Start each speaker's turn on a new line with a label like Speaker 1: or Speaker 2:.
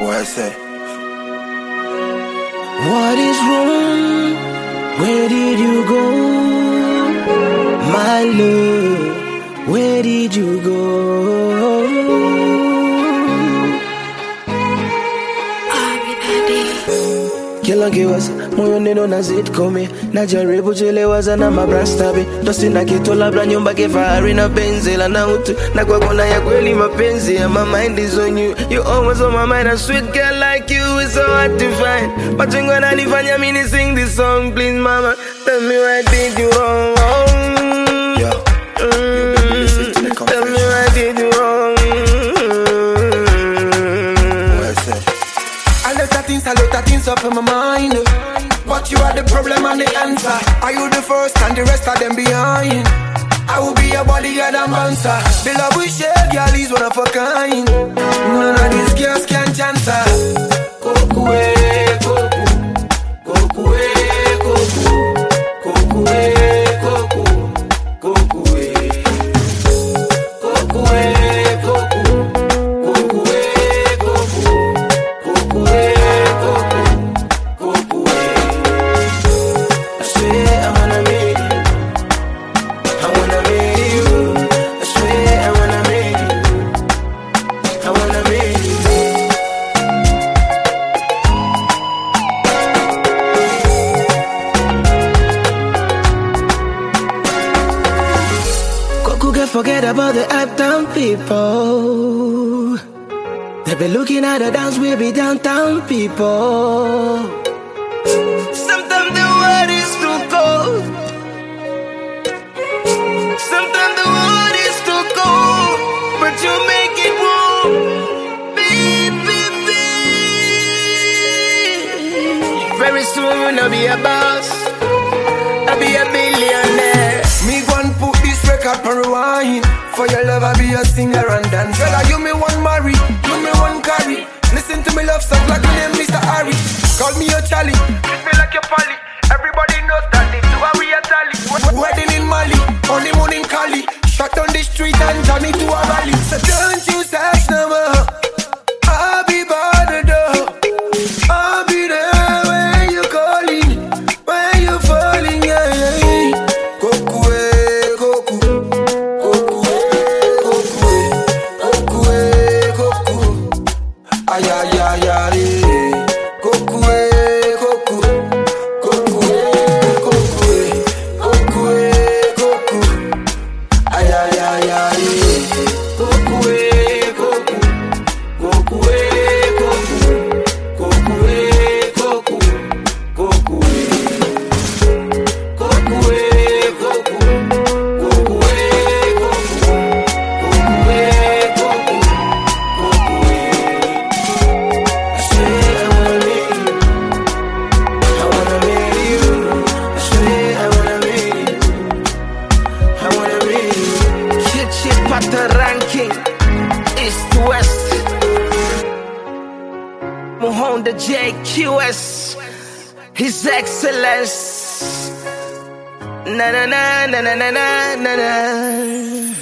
Speaker 1: What I say?
Speaker 2: What is wrong? Where did you go? My love, where did you go? Kila kiwasa, moyo neno nazid kome. Najaribu chelewaza na mabrastabe. Dosi na kitu labda nyumba kifahari na benzi la na utu. Na kwa kona ya kweli mapenzi ya my mind is on you. You always on my mind, a sweet girl like you is so hard to find. But you gonna nifanya mini sing this song, please mama. Tell me what did you wrong?
Speaker 1: Yeah.
Speaker 2: Tell me what did you wrong?
Speaker 1: What I say?
Speaker 3: A lot of things up in my mind. But you are the problem and the answer. Are you the first and the rest of them behind? I will be your bodyguard and bouncer. The love we share, girl, is one of a kind. None of these girls can chance her. Koku, koku, koku, koku, koku, koku, koku, koku, koku.
Speaker 2: Forget about the uptown people. They be looking at the dance, we be downtown people. Sometimes the world is too cold. Sometimes the world is too cold, but you make it warm, baby. Very soon I'll be a boss, I'll be a billionaire.
Speaker 3: Me gon' put this record on rewind. For your love I be a singer and dance. Girl, you me one marry, you me one carry. Listen to me love song like my name Mr. Harry. Call me your Charlie, treat me like your Polly. Everybody knows that this is why we are tally. Wedding in Mali, honeymoon in Cali. Shut down the street and Johnny to a rally. So don't you search no more. I'll be by the door. I'll be there when you calling, when you falling, yeah.
Speaker 2: The ranking east to west. Mohonda JQS, His Excellence. Na na na na na na na na.